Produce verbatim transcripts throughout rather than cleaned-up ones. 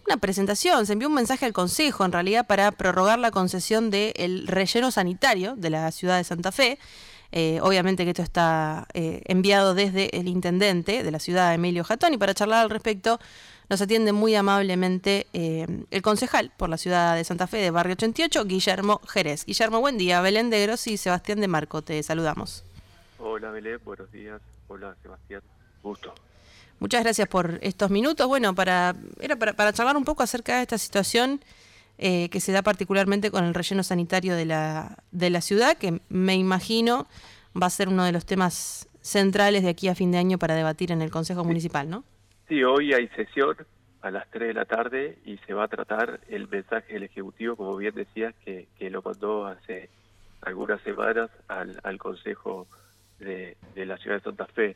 una presentación, se envió un mensaje al Consejo, en realidad, para prorrogar la concesión del relleno sanitario de la ciudad de Santa Fe. Eh, obviamente que esto está eh, enviado desde el intendente de la ciudad, Emilio Jatón, y para charlar al respecto nos atiende muy amablemente eh, el concejal por la ciudad de Santa Fe de Barrio ochenta y ocho, Guillermo Jerez. Guillermo, buen día. Belén de Grossi y Sebastián de Marco, te saludamos. Hola Belén, buenos días. Hola Sebastián, gusto. Muchas gracias por estos minutos. Bueno, para era para, para charlar un poco acerca de esta situación eh, que se da particularmente con el relleno sanitario de la, de la ciudad, que me imagino va a ser uno de los temas centrales de aquí a fin de año para debatir en el Consejo sí. Municipal, ¿no? Sí, hoy hay sesión a las tres de la tarde y se va a tratar el mensaje del Ejecutivo, como bien decías, que, que lo mandó hace algunas semanas al, al Consejo de, de la ciudad de Santa Fe.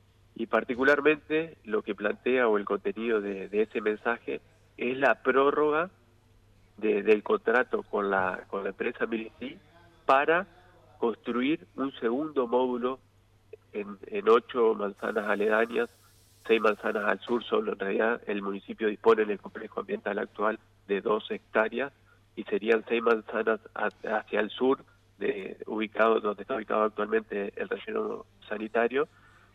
Y particularmente lo que plantea o el contenido de, de ese mensaje es la prórroga de, del contrato con la, con la empresa Milicí para construir un segundo módulo en, en ocho manzanas aledañas, seis manzanas al sur. Solo en realidad el municipio dispone en el complejo ambiental actual de dos hectáreas y serían seis manzanas hacia el sur, de, ubicado donde está ubicado actualmente el relleno sanitario.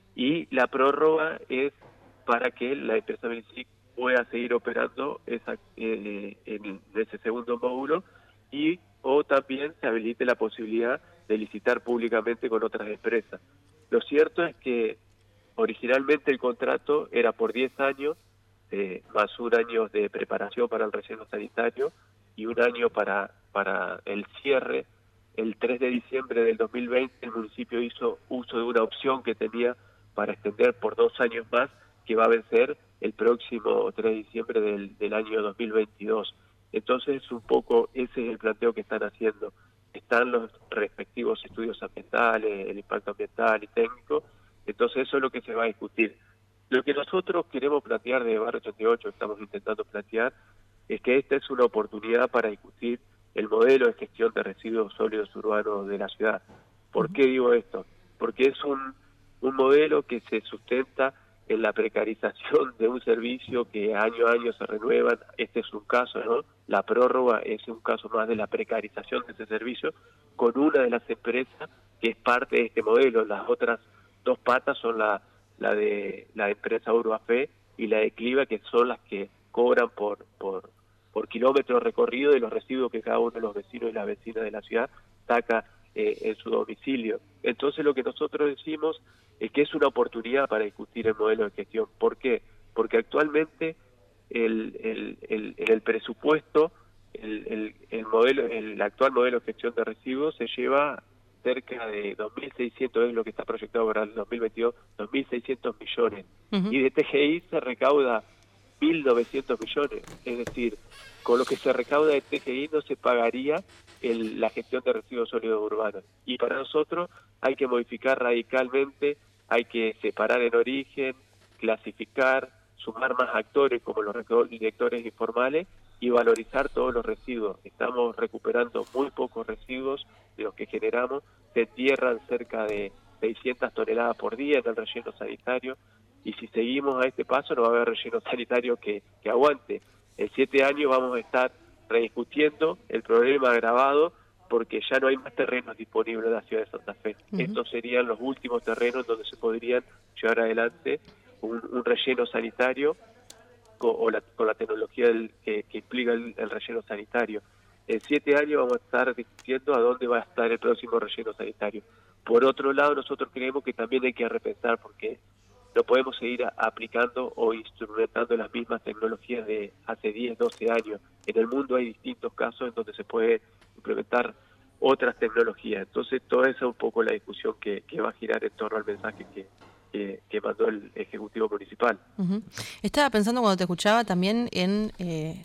Y la prórroga es para que la empresa Milicí pueda seguir operando esa, eh, en ese segundo módulo, y o también se habilite la posibilidad de licitar públicamente con otras empresas. Lo cierto es que originalmente el contrato era por diez años, eh, más un año de preparación para el relleno sanitario y un año para, para el cierre. El tres de diciembre del dos mil veinte el municipio hizo uso de una opción que tenía para extender por dos años más, que va a vencer el próximo tres de diciembre del, del año dos mil veintidós. Entonces, un poco ese es el planteo que están haciendo. Están los respectivos estudios ambientales, el impacto ambiental y técnico. Entonces, eso es lo que se va a discutir. Lo que nosotros queremos plantear de Barrio ochenta y ocho, estamos intentando plantear, es que esta es una oportunidad para discutir el modelo de gestión de residuos sólidos urbanos de la ciudad. ¿Por qué digo esto? Porque es un un modelo que se sustenta en la precarización de un servicio que año a año se renuevan. Este es un caso, ¿no? La prórroga es un caso más de la precarización de ese servicio con una de las empresas que es parte de este modelo. Las otras dos patas son la, la de la empresa Urbafe y la de Cliva, que son las que cobran por, por, por kilómetro recorrido de los residuos que cada uno de los vecinos y las vecinas de la ciudad saca eh, en su domicilio. Entonces, lo que nosotros decimos es que es una oportunidad para discutir el modelo de gestión. ¿Por qué? Porque actualmente el, el, el, el presupuesto, el, el, el modelo, el actual modelo de gestión de residuos se lleva cerca de dos mil seiscientos, es lo que está proyectado para el dos mil veintidós, dos mil seiscientos millones. Uh-huh. Y de T G I se recauda mil novecientos millones. Es decir, con lo que se recauda de T G I no se pagaría el, la gestión de residuos sólidos urbanos. Y para nosotros hay que modificar radicalmente. Hay que separar en origen, clasificar, sumar más actores como los recolectores informales y valorizar todos los residuos. Estamos recuperando muy pocos residuos de los que generamos. Se entierran cerca de seiscientas toneladas por día en el relleno sanitario, y si seguimos a este paso no va a haber relleno sanitario que, que aguante. En siete años vamos a estar rediscutiendo el problema agravado porque ya no hay más terrenos disponibles en la ciudad de Santa Fe. Uh-huh. Estos serían los últimos terrenos donde se podrían llevar adelante un, un relleno sanitario con, o la, con la tecnología del, que, que implica el, el relleno sanitario. En siete años vamos a estar discutiendo a dónde va a estar el próximo relleno sanitario. Por otro lado, nosotros creemos que también hay que repensar, porque no podemos seguir a, aplicando o instrumentando las mismas tecnologías de hace diez, doce años. En el mundo hay distintos casos en donde se puede implementar otras tecnologías. Entonces, toda esa es un poco la discusión que, que va a girar en torno al mensaje que, que, que mandó el Ejecutivo Municipal. Uh-huh. Estaba pensando cuando te escuchaba también en eh,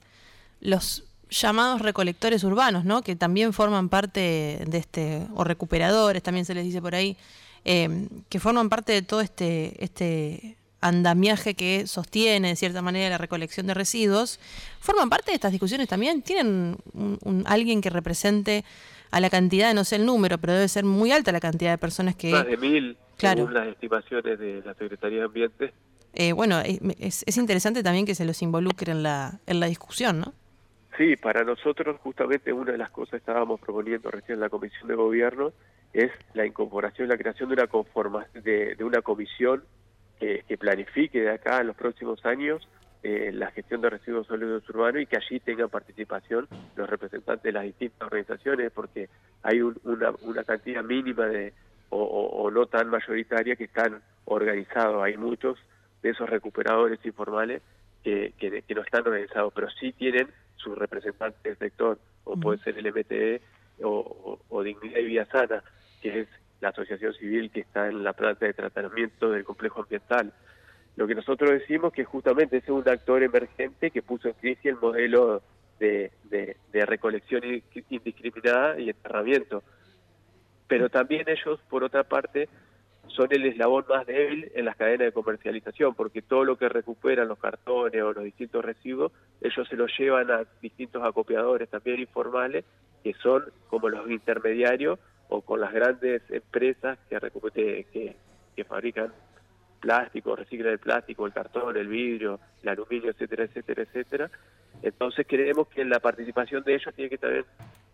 los llamados recolectores urbanos, ¿no? Que también forman parte de este, o recuperadores, también se les dice por ahí, eh, que forman parte de todo este este andamiaje que sostiene de cierta manera la recolección de residuos. ¿Forman parte de estas discusiones también? ¿Tienen un, un, alguien que represente a la cantidad, no sé el número, pero debe ser muy alta la cantidad de personas que... Más de mil, claro, según las estimaciones de la Secretaría de Ambiente, eh, bueno, es, es interesante también que se los involucre en la, en la discusión, ¿no? Sí, para nosotros justamente una de las cosas que estábamos proponiendo recién en la Comisión de Gobierno es la incorporación, la creación de una conforma, de, de una comisión que, que planifique de acá en los próximos años eh, la gestión de residuos sólidos urbanos y que allí tengan participación los representantes de las distintas organizaciones, porque hay un, una, una cantidad mínima de o, o, o no tan mayoritaria que están organizados. Hay muchos de esos recuperadores informales que, que, que no están organizados, pero sí tienen sus representantes del sector, o puede ser el M T E o, o, o Dignidad y Vida Sana, que es la asociación civil que está en la planta de tratamiento del complejo ambiental. Lo que nosotros decimos que justamente es un actor emergente que puso en crisis el modelo de, de, de recolección indiscriminada y enterramiento. Pero también ellos, por otra parte, son el eslabón más débil en las cadenas de comercialización, porque todo lo que recuperan los cartones o los distintos residuos, ellos se los llevan a distintos acopiadores también informales, que son como los intermediarios o con las grandes empresas que, que, que fabrican plástico, reciclan el plástico, el cartón, el vidrio, el aluminio, etcétera, etcétera, etcétera. Entonces creemos que la participación de ellos tiene que también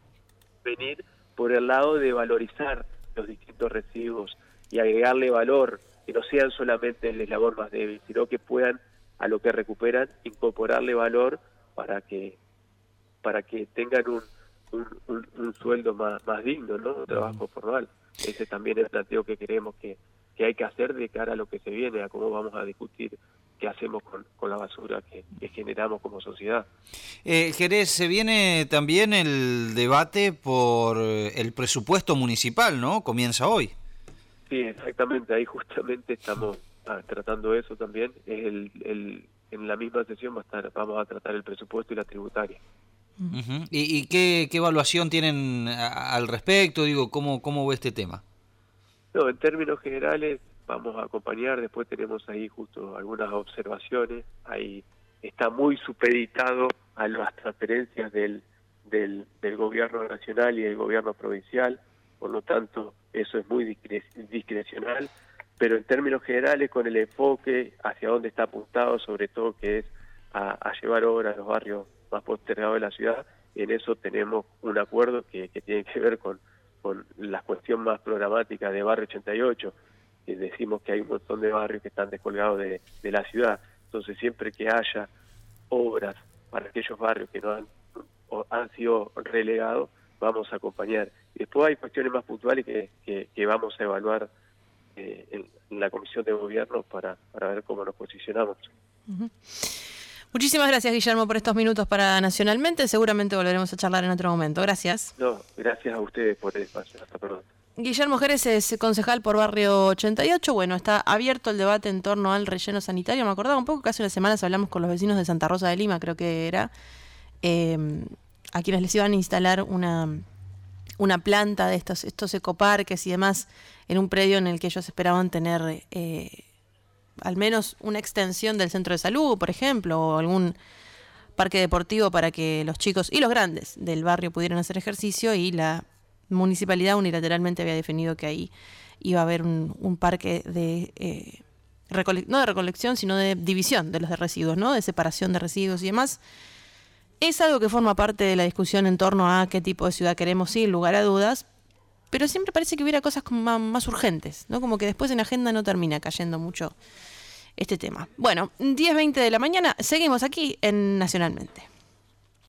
venir por el lado de valorizar los distintos residuos y agregarle valor, que no sean solamente el eslabón más débil, sino que puedan, a lo que recuperan, incorporarle valor para que para que tengan un, un, un, un sueldo más, más digno, ¿no? Un trabajo formal. Ese también es el planteo que creemos que, que hay que hacer de cara a lo que se viene, a cómo vamos a discutir qué hacemos con, con la basura que, que generamos como sociedad. Eh, Jerez, se viene también el debate por el presupuesto municipal, ¿no? Comienza hoy. Sí, exactamente, ahí justamente estamos ah, tratando eso también. El, el, en la misma sesión va a estar, vamos a tratar el presupuesto y la tributaria. Uh-huh. ¿Y, y qué, qué evaluación tienen a, al respecto? Digo, ¿cómo, cómo ve este tema? No, en términos generales vamos a acompañar, después tenemos ahí justo algunas observaciones, ahí está muy supeditado a las transferencias del, del, del gobierno nacional y del gobierno provincial, por lo tanto eso es muy discre discrecional, pero en términos generales con el enfoque hacia dónde está apuntado, sobre todo que es a, a llevar obras a los barrios más postergados de la ciudad, en eso tenemos un acuerdo que, que tiene que ver con, con la cuestión más programática de Barrio ochenta y ocho, que decimos que hay un montón de barrios que están descolgados de, de la ciudad, entonces siempre que haya obras para aquellos barrios que no han, o han sido relegados, vamos a acompañar. Después hay cuestiones más puntuales que, que, que vamos a evaluar eh, en, en la Comisión de Gobierno para, para ver cómo nos posicionamos. Uh-huh. Muchísimas gracias, Guillermo, por estos minutos para Nacionalmente. Seguramente volveremos a charlar en otro momento. Gracias. No, gracias a ustedes por el espacio. Hasta pronto. Guillermo Jerez es concejal por Barrio ochenta y ocho. Bueno, está abierto el debate en torno al relleno sanitario. Me acordaba un poco que hace unas semanas hablamos con los vecinos de Santa Rosa de Lima, creo que era, eh, a quienes les iban a instalar una, una planta de estos, estos ecoparques y demás en un predio en el que ellos esperaban tener eh, al menos una extensión del centro de salud, por ejemplo, o algún parque deportivo para que los chicos y los grandes del barrio pudieran hacer ejercicio, y la municipalidad unilateralmente había definido que ahí iba a haber un, un parque de eh, recole- no de recolección, sino de división de los de residuos, ¿no? De separación de residuos y demás. Es algo que forma parte de la discusión en torno a qué tipo de ciudad queremos, sin lugar a dudas, pero siempre parece que hubiera cosas como más, más urgentes, ¿no? Como que después en la agenda no termina cayendo mucho este tema. Bueno, diez veinte de la mañana, seguimos aquí en Nacionalmente.